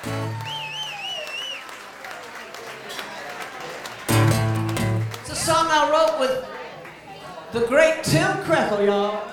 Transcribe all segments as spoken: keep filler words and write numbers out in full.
It's a song I wrote with the great Tim Krekel, y'all.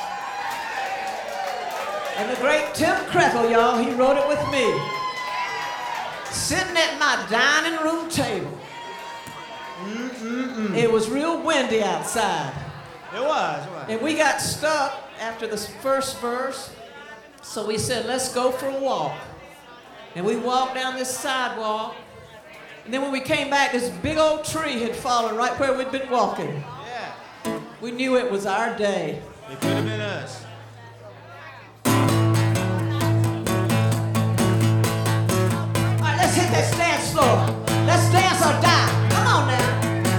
And the great Tim Krekel, y'all, he wrote it with me. Sitting at my dining room table. Mm-mm-mm. It was real windy outside. It was, it was. And we got stuck after the first verse. So we said, let's go for a walk. And we walked down this sidewalk. And then when we came back, this big old tree had fallen right where we'd been walking. Yeah. We knew it was our day. It could have been us. All right, let's hit this dance floor. Let's dance or die. Come on now.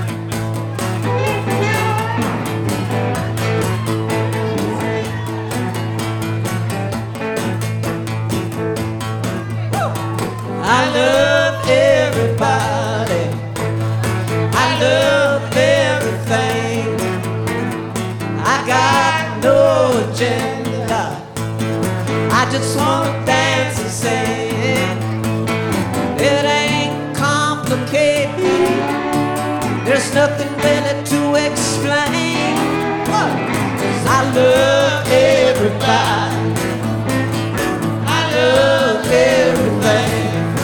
I love everybody. I love everything. I got no agenda. I just wanna dance and sing. It ain't complicated. There's nothing really to explain. What? 'Cause I love everybody. I love everything.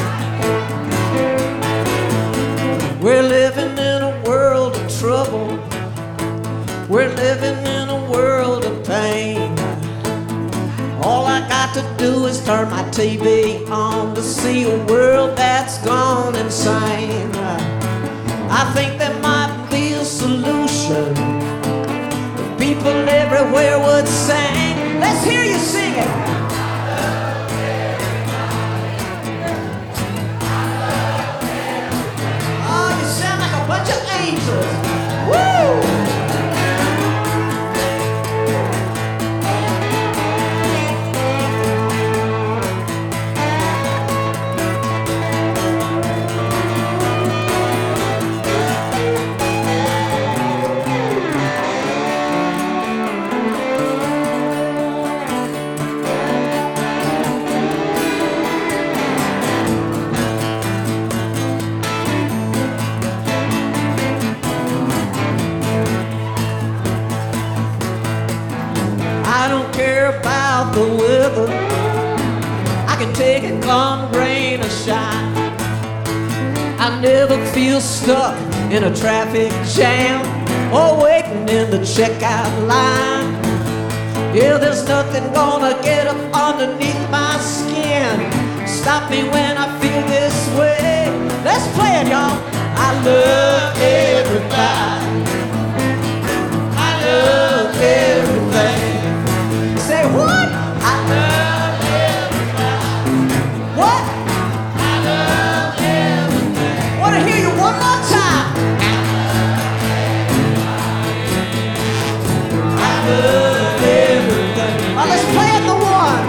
We're living in a world of trouble. We're living in a world of pain. All I got to do is turn my T V on to see a world that's gone insane. I think there might be a solution if people everywhere would sing. Let's hear you sing it. Oh, you sound like a bunch of angels. Woo! I don't care about the weather. I can take it come rain or shine. I never feel stuck in a traffic jam or waiting in the checkout line. Yeah, there's nothing gonna get up underneath my skin. Stop me when I feel this way. Let's play it, y'all. I love everybody. I love everything. Say what? I love everybody. What? I love everything. Wanna hear you one more time? I love everything. Now let's play it the one.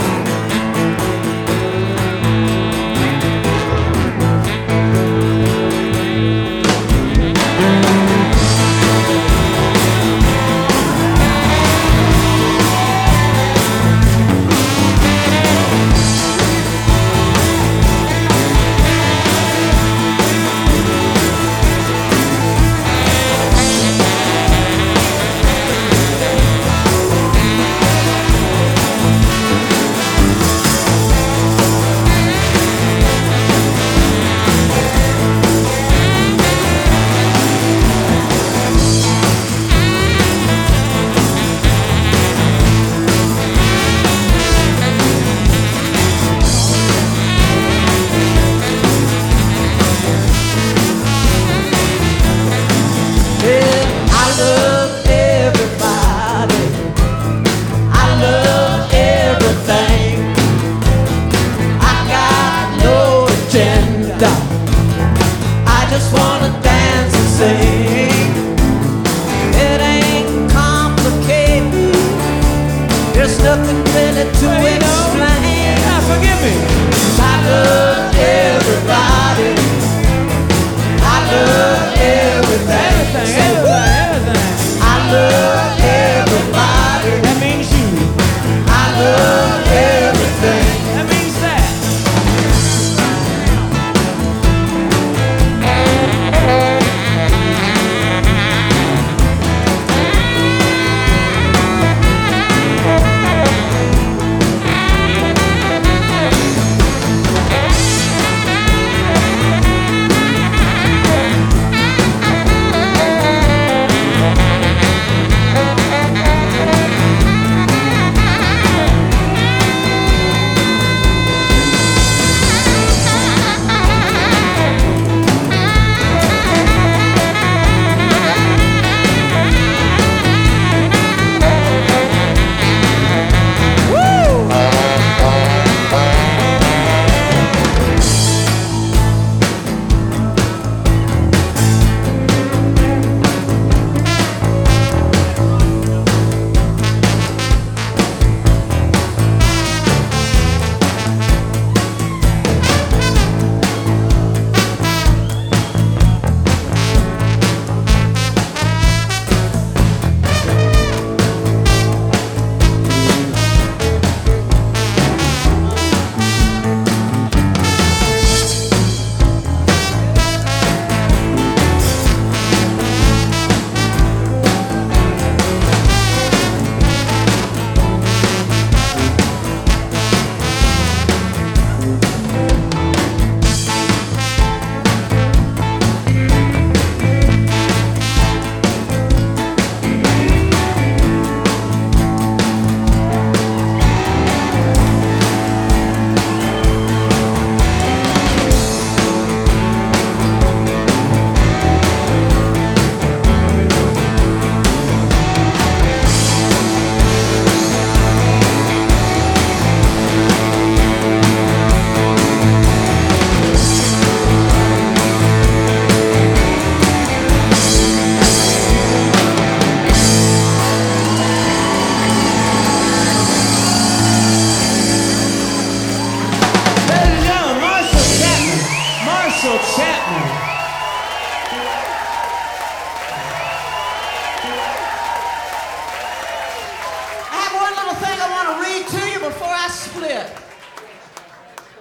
nothing really to explain. Now forgive me. I love everybody. I love everything. Everything, Say, everything, everything. I love everybody. That means you. I love everything. That means that.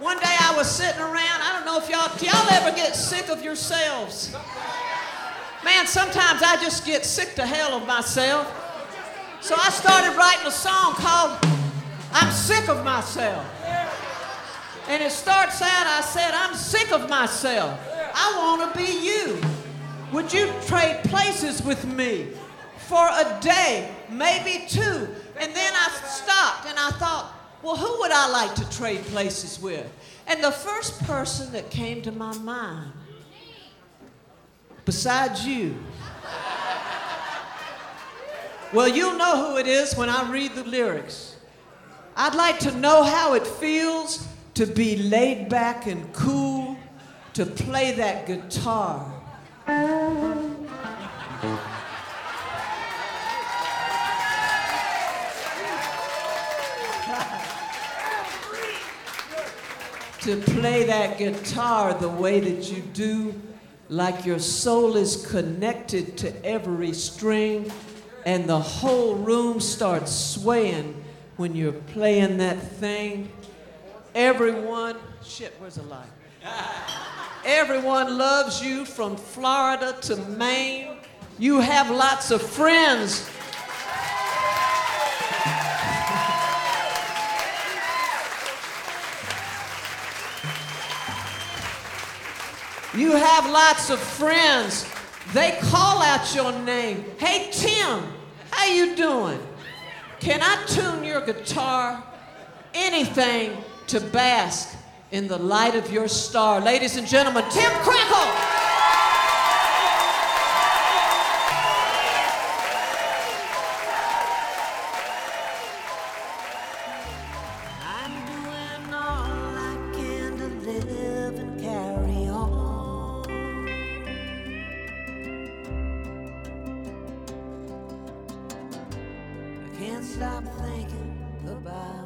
One day I was sitting around, I don't know if y'all, do y'all ever get sick of yourselves? Man, sometimes I just get sick to hell of myself. So I started writing a song called I'm Sick of Myself. And it starts out, I said, I'm sick of myself. I want to be you. Would you trade places with me for a day, maybe two? And then I stopped and I thought, well, who would I like to trade places with? And the first person that came to my mind, besides you, well, you'll know who it is when I read the lyrics. I'd like to know how it feels to be laid back and cool, to play that guitar. To play that guitar the way that you do, like your soul is connected to every string and the whole room starts swaying when you're playing that thing. Everyone, shit, where's the light? Everyone loves you from Florida to Maine. You have lots of friends. You have lots of friends. They call out your name. Hey, Tim, how you doing? Can I tune your guitar? Anything to bask in the light of your star. Ladies and gentlemen, Tim Crackle! I'm doing all I can to live and carry on. I can't stop thinking about